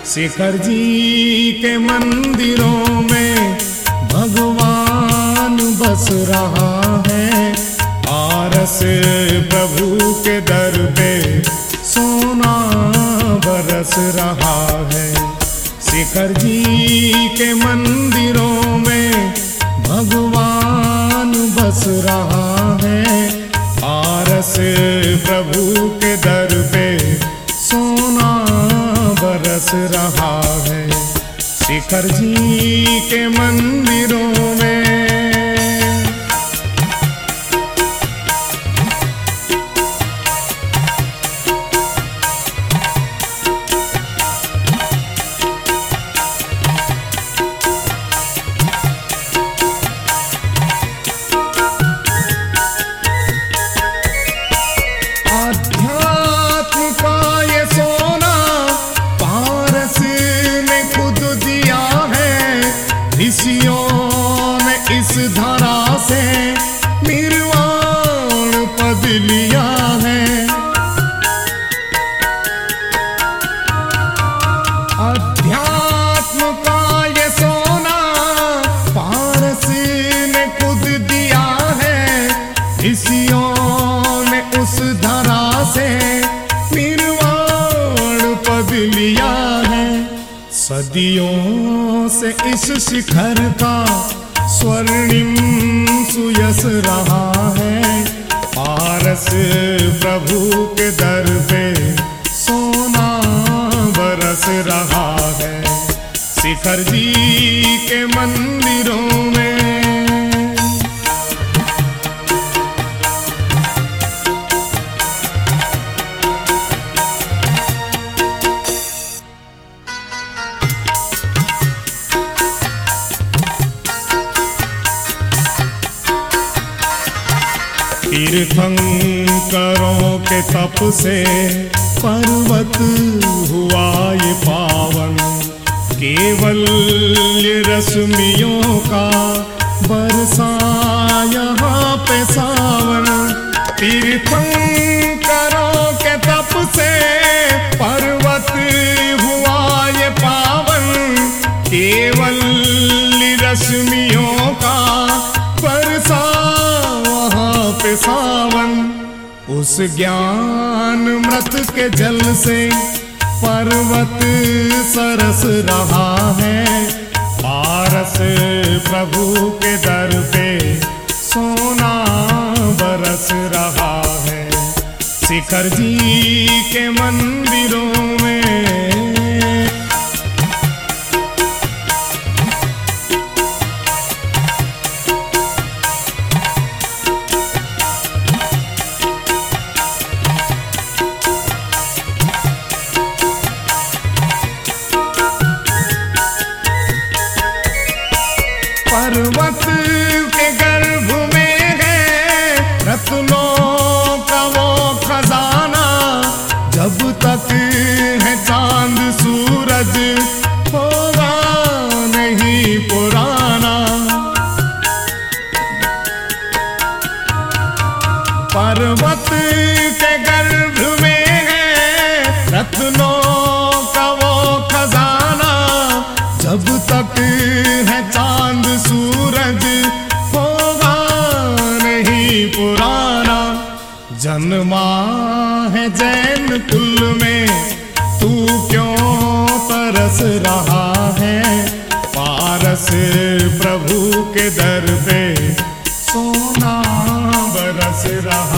शिखर जी के मंदिरों में भगवान बस रहा है। पारस प्रभु के दर पे सोना बरस रहा है। शिखर जी के मंदिरों में भगवान बस रहा है। पारस प्रभु के दर पे सोना बरस रहा है। शिखर जी के मंदिरों में ऋषियों ने इस धरा से निर्वाण पद लिया है। अध्यात्म का ये सोना पारस ने खुद दिया है। ऋषियों ने उस धरा से निर्वाण पद लिया है। सदियों से इस शिखर का स्वर्णिम सुयस रहा है। पारस प्रभु के दर पे सोना बरस रहा है। शिखर जी के मंदिरों में तीर्थंकरों के तप से पर्वत हुआ ये पावन। केवल ये रश्मियों का बरसा यहाँ पे सावन। तीर्थंकरों के तप से पर्वत हुआ ये पावन। केवल रश्मियों का बरसा पे सावन। उस ज्ञान मृत के जल से पर्वत सरस रहा है। पारस प्रभु के दर पे सोना बरस रहा है। शिखर जी के मंदिरों में पर्वत के गर्भ में है रत्नों का वो खजाना। जब तक है चांद सूरज होगा नहीं पुराना। पर्वत के गर्भ में है रत्नों का वो खजाना। जब तक है चांद सूरज होगा नहीं पुराना। जन्मा है जैन कुल में तू क्यों तरस रहा है। पारस प्रभु के दर पे सोना बरस रहा